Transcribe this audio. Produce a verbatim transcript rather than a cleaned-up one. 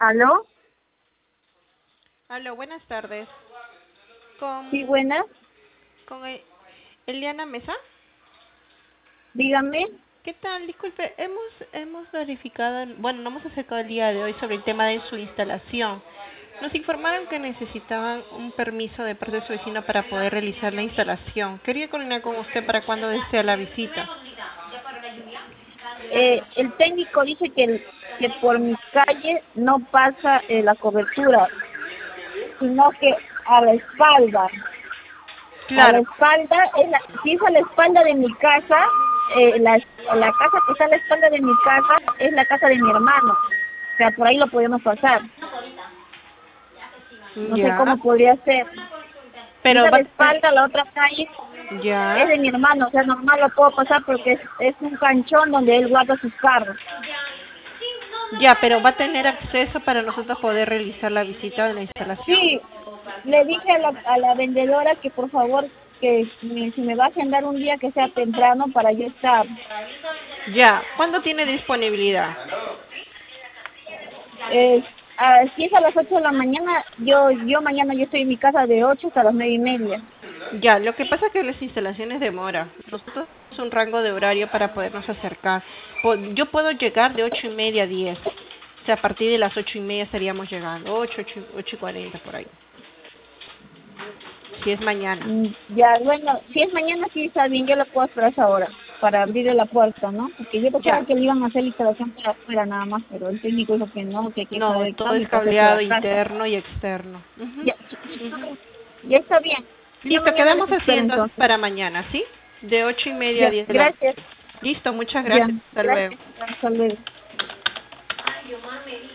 ¿Aló? Aló, buenas tardes. Con, Sí, buenas. con E- Eliana Mesa. Dígame. ¿Qué tal? Disculpe, hemos hemos verificado, bueno, no hemos acercado el día de hoy sobre el tema de su instalación. Nos informaron que necesitaban un permiso de parte de su vecino para poder realizar la instalación. Quería coordinar con usted para cuando desea la visita. Eh, el técnico dice que, el- que por mi calle no pasa eh, la cobertura, sino que a la espalda. A la Claro, espalda, es la, si es a la espalda de mi casa, eh, la, la casa que está a la espalda de mi casa es la casa de mi hermano. O sea, por ahí lo podemos pasar. No sé ya, cómo podría ser. Si es pero a va la a tener, espalda, la otra calle es ya, de mi hermano. O sea, normal lo puedo pasar porque es, es un canchón donde él guarda sus carros. ya, pero va a tener acceso para nosotros poder realizar la visita de la instalación. Sí, le dije a la, a la vendedora que por favor que me, si me va a agendar un día que sea temprano para yo estar. Ya, ¿cuándo tiene disponibilidad? Eh, ah, si es a las ocho de la mañana, yo yo mañana yo estoy en mi casa de ocho hasta las nueve y media. Ya, lo que pasa es que las instalaciones demora. Nosotros tenemos un rango de horario para podernos acercar. Po- Yo puedo llegar de ocho y media a diez. O sea, a partir de las ocho y media estaríamos llegando. Ocho, ocho, ocho y cuarenta por ahí. Si es mañana. Mm, Ya, bueno, si es mañana sí está bien, yo lo puedo esperar a esa hora para abrirle la puerta, ¿no? Porque yo pensaba Ya. que le iban a hacer la instalación para afuera nada más, pero el técnico dijo que no, que hay que No, jalar el todo es cable para hacer cableado toda la casa. interno y externo. Ujú, Ya, ujú. ya está bien. Yo Listo, mañana quedamos les así espero entonces entonces. para mañana, ¿sí? De ocho y media a Ya, diez de la mañana. gracias. Listo, muchas Ya, gracias. Hasta luego. gracias. Hasta luego.